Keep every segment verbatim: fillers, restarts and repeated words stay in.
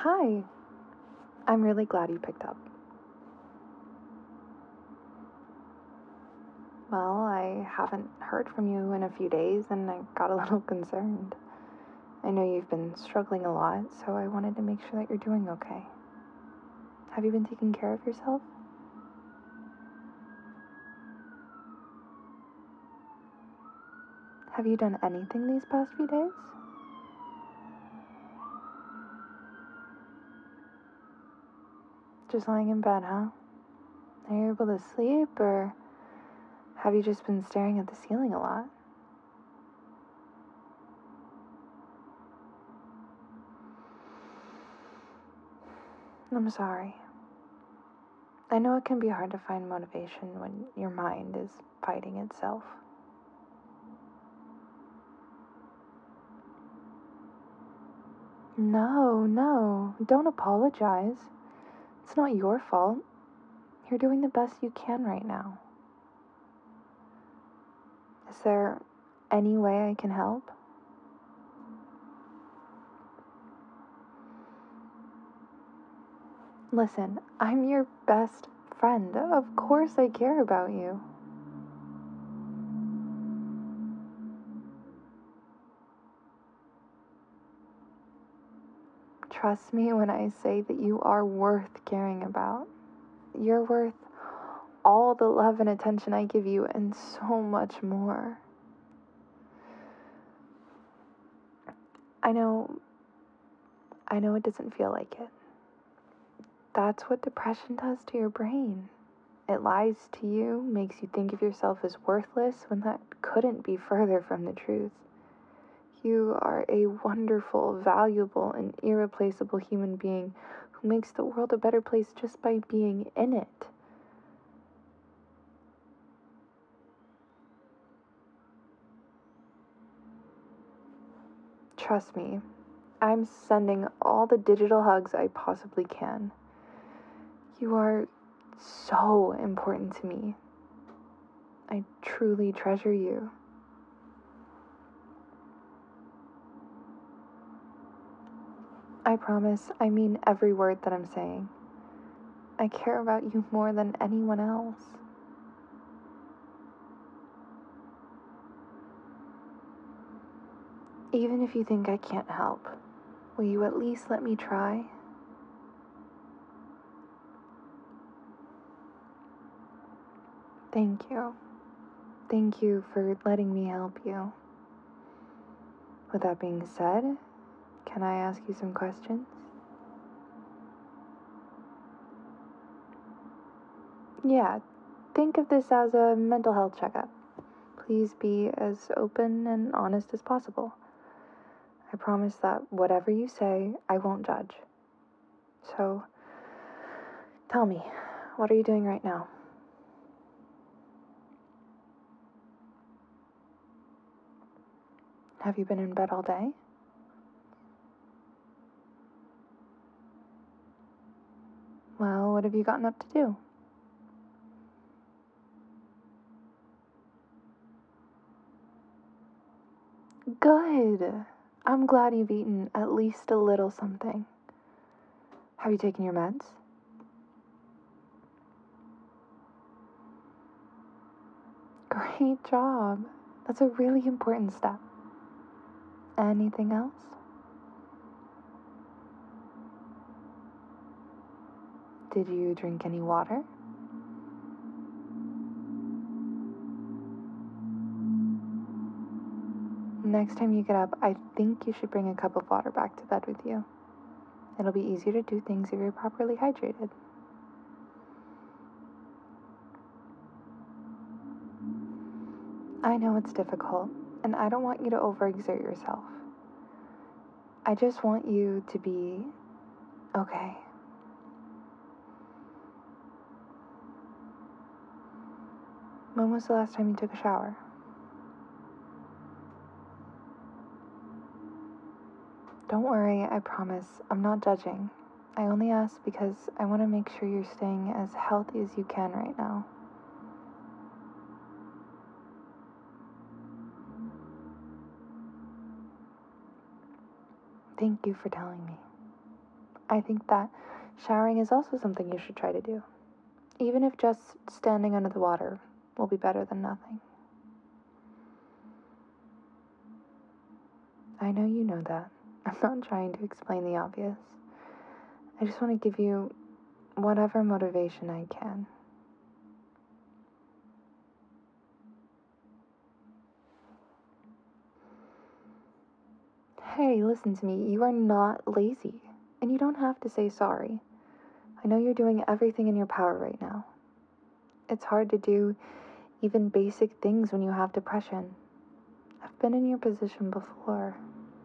Hi. I'm really glad you picked up. Well, I haven't heard from you in a few days and I got a little concerned. I know you've been struggling a lot, so I wanted to make sure that you're doing okay. Have you been taking care of yourself? Have you done anything these past few days? Just lying in bed, huh? Are you able to sleep, or have you just been staring at the ceiling a lot? I'm sorry. I know it can be hard to find motivation when your mind is fighting itself. No, no, don't apologize. It's not your fault. You're doing the best you can right now. Is there any way I can help? Listen, I'm your best friend. Of course I care about you. Trust me when I say that you are worth caring about. You're worth all the love and attention I give you and so much more. I know, I know it doesn't feel like it. That's what depression does to your brain. It lies to you, makes you think of yourself as worthless when that couldn't be further from the truth. You are a wonderful, valuable, and irreplaceable human being who makes the world a better place just by being in it. Trust me, I'm sending all the digital hugs I possibly can. You are so important to me. I truly treasure you. I promise I mean every word that I'm saying. I care about you more than anyone else. Even if you think I can't help, will you at least let me try? Thank you. Thank you for letting me help you. With that being said, can I ask you some questions? Yeah, think of this as a mental health checkup. Please be as open and honest as possible. I promise that whatever you say, I won't judge. So, tell me, what are you doing right now? Have you been in bed all day? Well, what have you gotten up to do? Good. I'm glad you've eaten at least a little something. Have you taken your meds? Great job. That's a really important step. Anything else? Did you drink any water? Next time you get up, I think you should bring a cup of water back to bed with you. It'll be easier to do things if you're properly hydrated. I know it's difficult, and I don't want you to overexert yourself. I just want you to be okay. When was the last time you took a shower? Don't worry, I promise. I'm not judging. I only ask because I want to make sure you're staying as healthy as you can right now. Thank you for telling me. I think that showering is also something you should try to do. Even if just standing under the water will be better than nothing. I know you know that. I'm not trying to explain the obvious. I just want to give you whatever motivation I can. Hey, listen to me. You are not lazy, and you don't have to say sorry. I know you're doing everything in your power right now. It's hard to do even basic things when you have depression. I've been in your position before.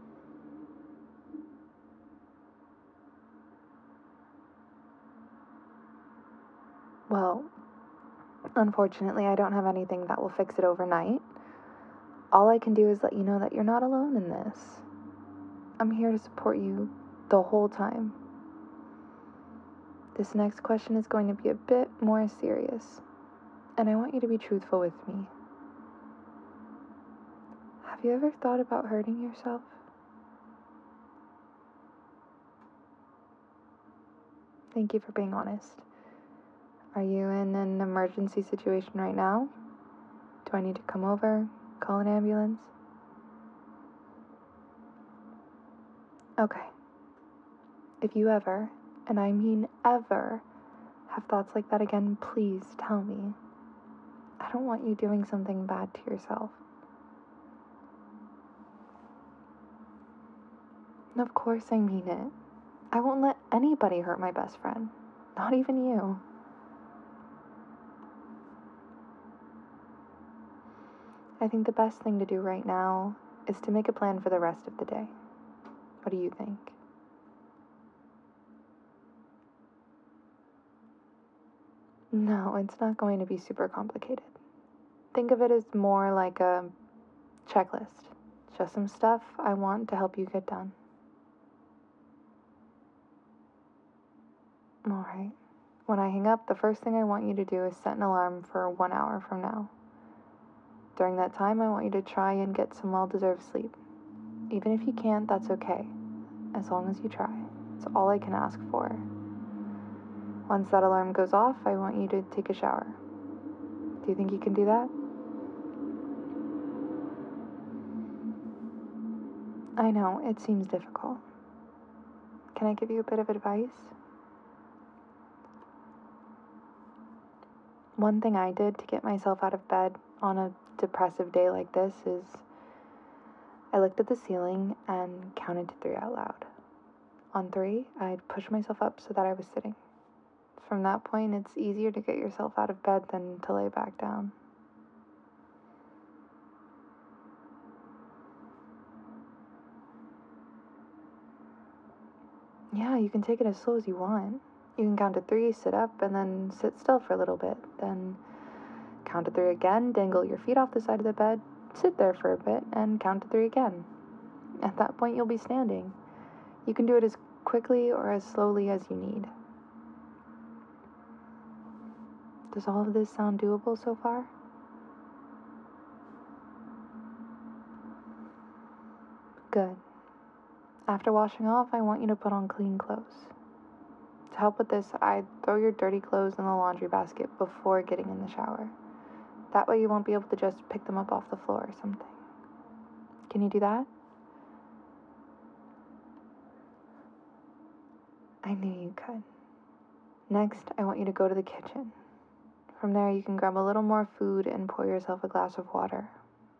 Well, unfortunately, I don't have anything that will fix it overnight. All I can do is let you know that you're not alone in this. I'm here to support you the whole time. This next question is going to be a bit more serious, and I want you to be truthful with me. Have you ever thought about hurting yourself? Thank you for being honest. Are you in an emergency situation right now? Do I need to come over, call an ambulance? Okay. If you ever, and I mean ever, have thoughts like that again, please tell me. I don't want you doing something bad to yourself. And of course I mean it. I won't let anybody hurt my best friend. Not even you. I think the best thing to do right now is to make a plan for the rest of the day. What do you think? No, it's not going to be super complicated. Think of it as more like a checklist. Just some stuff I want to help you get done. Alright. When I hang up, the first thing I want you to do is set an alarm for one hour from now. During that time, I want you to try and get some well-deserved sleep. Even if you can't, that's okay. As long as you try. It's all I can ask for. Once that alarm goes off, I want you to take a shower. Do you think you can do that? I know, it seems difficult. Can I give you a bit of advice? One thing I did to get myself out of bed on a depressive day like this is I looked at the ceiling and counted to three out loud. On three, I'd push myself up so that I was sitting. From that point, it's easier to get yourself out of bed than to lay back down. Yeah, you can take it as slow as you want. You can count to three, sit up, and then sit still for a little bit. Then count to three again, dangle your feet off the side of the bed, sit there for a bit, and count to three again. At that point, you'll be standing. You can do it as quickly or as slowly as you need. Does all of this sound doable so far? Good. After washing off, I want you to put on clean clothes. To help with this, I'd throw your dirty clothes in the laundry basket before getting in the shower. That way you won't be able to just pick them up off the floor or something. Can you do that? I knew you could. Next, I want you to go to the kitchen. From there, you can grab a little more food and pour yourself a glass of water.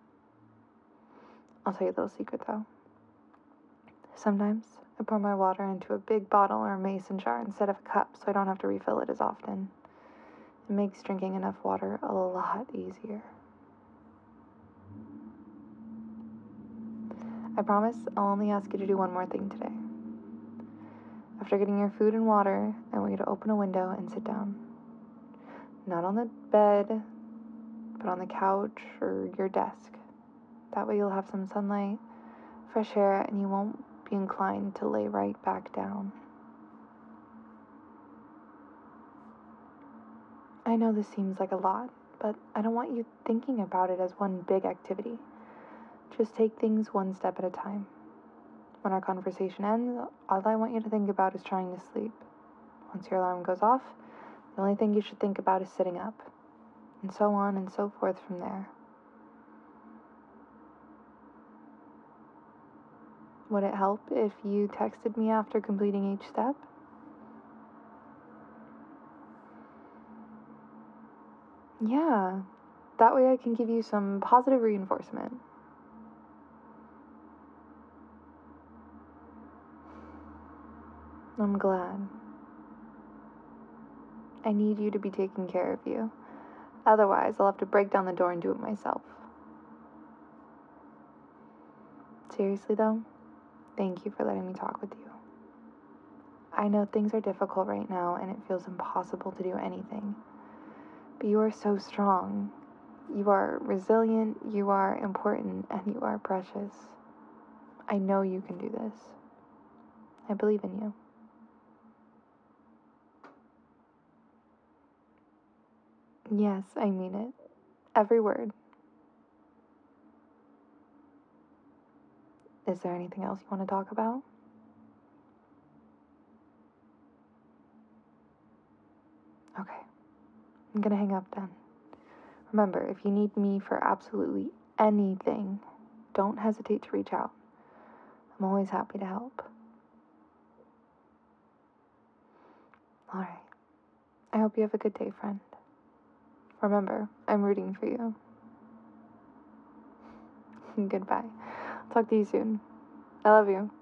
I'll tell you a little secret though. Sometimes I pour my water into a big bottle or a mason jar instead of a cup so I don't have to refill it as often. It makes drinking enough water a lot easier. I promise I'll only ask you to do one more thing today. After getting your food and water, I want you to open a window and sit down. Not on the bed, but on the couch or your desk. That way you'll have some sunlight, fresh air, and you won't be inclined to lay right back down. I know this seems like a lot, but I don't want you thinking about it as one big activity. Just take things one step at a time. When our conversation ends, all I want you to think about is trying to sleep. Once your alarm goes off, the only thing you should think about is sitting up, and so on and so forth from there. Would it help if you texted me after completing each step? Yeah, that way I can give you some positive reinforcement. I'm glad. I need you to be taking care of you. Otherwise, I'll have to break down the door and do it myself. Seriously, though, thank you for letting me talk with you. I know things are difficult right now and it feels impossible to do anything. But you are so strong. You are resilient, you are important, and you are precious. I know you can do this. I believe in you. Yes, I mean it. Every word. Is there anything else you want to talk about? Okay. I'm gonna hang up then. Remember, if you need me for absolutely anything, don't hesitate to reach out. I'm always happy to help. Alright. I hope you have a good day, friend. Remember, I'm rooting for you. Goodbye. Talk to you soon. I love you.